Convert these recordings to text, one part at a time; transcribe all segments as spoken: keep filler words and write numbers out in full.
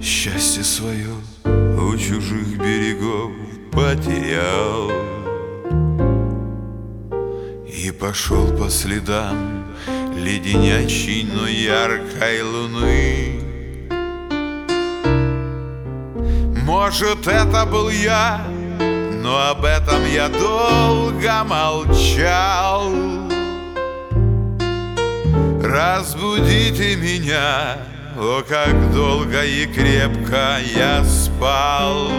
Счастье свое у чужих берегов потерял и пошел по следам леденящей, но яркой луны. Может, это был я, но об этом я долго молчал. Разбудите меня, о, как долго и крепко я спал.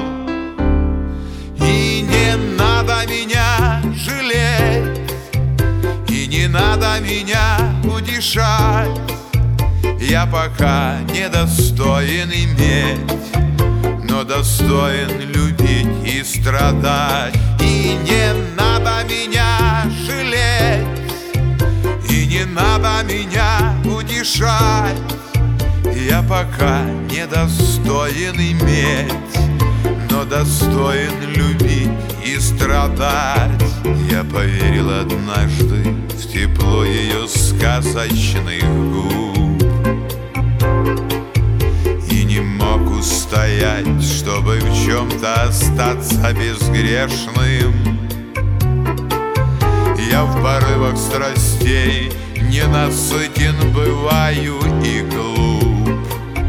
И не надо меня жалеть, и не надо меня утешать. Я пока недостоин иметь, но достоин любить и страдать. И не надо меня жалеть, и не надо меня утешать. Я пока недостоин иметь, но достоин любить и страдать. Я поверил однажды в тепло ее сказочных губ и не мог устоять, чтобы в чем-то остаться безгрешным. Я в порывах страстей ненасытен бываю и глуп,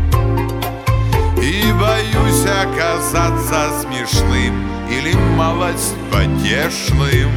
и боюсь оказаться смешным или малость потешным.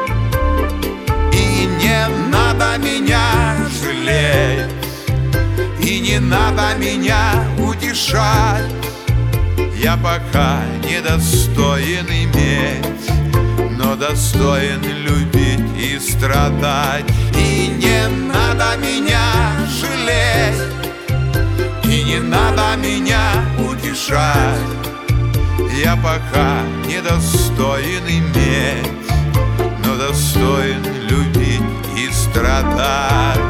И не надо меня жалеть, и не надо меня утешать. Я пока недостоин иметь, но достоин любить и страдать. И не надо меня жалеть, и не надо меня утешать. Я пока недостоин иметь, но достоин любить и страдать.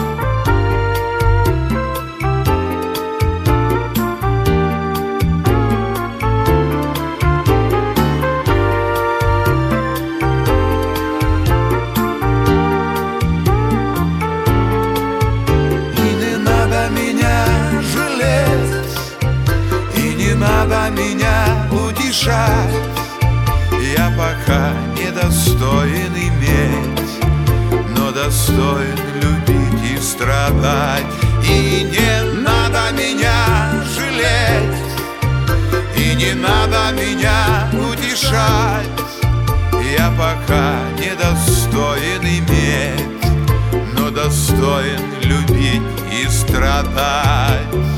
Надо меня утешать. Я пока недостоин иметь, но достоин любить и страдать. И не надо меня жалеть, и не надо меня утешать. Я пока недостоин иметь, но достоин любить и страдать.